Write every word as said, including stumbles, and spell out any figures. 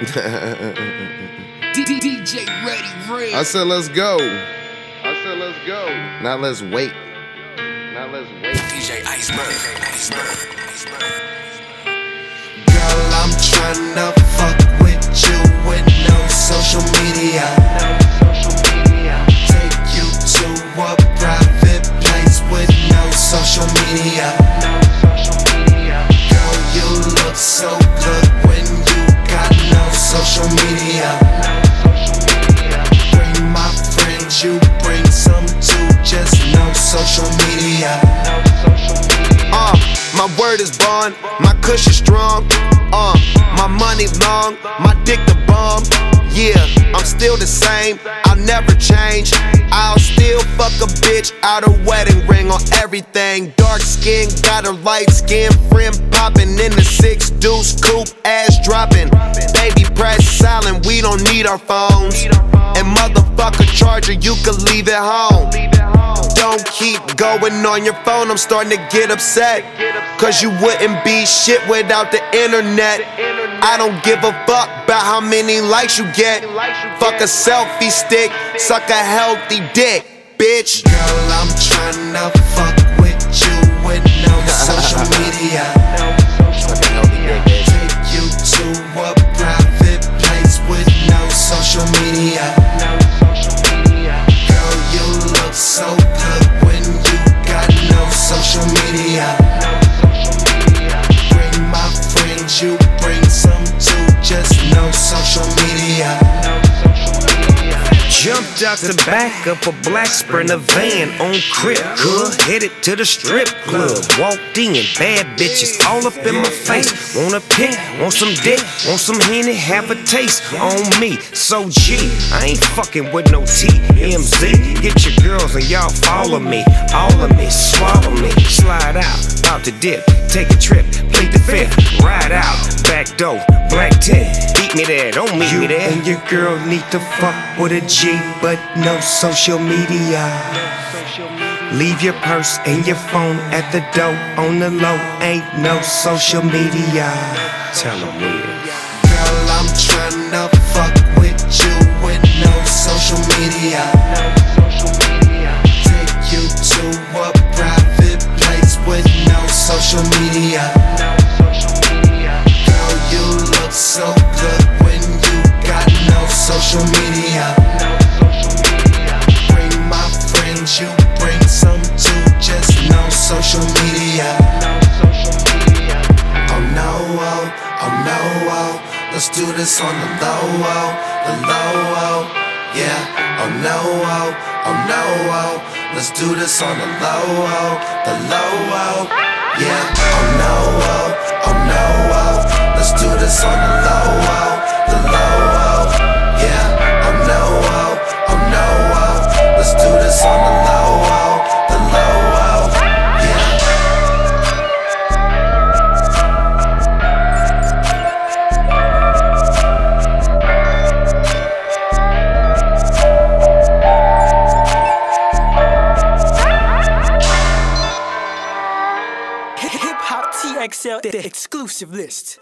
D J Ready Red. I said let's go. I said let's go. Now let's wait. Now let's wait. D J Iceberg. Iceberg. Iceberg. Girl, I'm tryna fuck with you with no social media. No social media. Take you to a private place with no social media. No social media. Girl, you look so good when you got no social media. No social media. Bring my friends, you bring some too, just no social media. No social media. Uh, my word is bond, my cushion strong. Uh, my money long, my dick the bomb. Yeah, I'm still the same, I'll never change. I'll still fuck a bitch out a wedding ring on everything. Dark skin, got a light skin friend popping in the six deuce coupe, ass dropping. Baby press silent, we don't need our phones. And motherfucker charger, you can leave it home. Don't keep going on your phone, I'm starting to get upset. Cause you wouldn't be shit without the internet. I don't give a fuck about how many likes you get. Fuck a selfie stick, suck a healthy dick, bitch. Girl, I'm tryna fuck with you with no social media. Suck a healthy dick, bitch. Take you to a private place with no social media. No social media. Girl, you look so good when you got no social media. No social media. Bring my friends, you bring some too, just no social media. No social media. Jumped out the back of a black Sprinter van on crib, good, headed to the strip club. Walked in, bad bitches all up in my face. Wanna pick, want some dick, want some Henny, have a taste on me. So G, I ain't fucking with no T M Z. Get your girls and y'all follow me, all of me, swallow me, slide out, about to dip, take a trip, plead the fifth, ride out, back door, black tint, beat me there, don't meet me there. And your girl need to fuck with a G, but no social media. Leave your purse and your phone at the door on the low, ain't no social media. Tell them where. Girl, I'm tryna fuck with you with no social media. No social media. Take you to a private place with no social media. No social media. Girl, you look so good when you got no social media. No social media. Bring my friends, you bring some too, just no social media. No social media. Oh no, oh, oh no, oh. Let's do this on the low, oh, the low, oh. Yeah, oh no, oh, oh no, oh. Let's do this on the low, oh, the low, oh. Yeah, oh no, oh, oh no, oh. Let's do this on the low, oh, the low, oh. Yeah, oh no, oh, oh no, oh. Let's do this on the low, oh, the low, oh. Yeah. Hip Hop T X L, the exclusive list.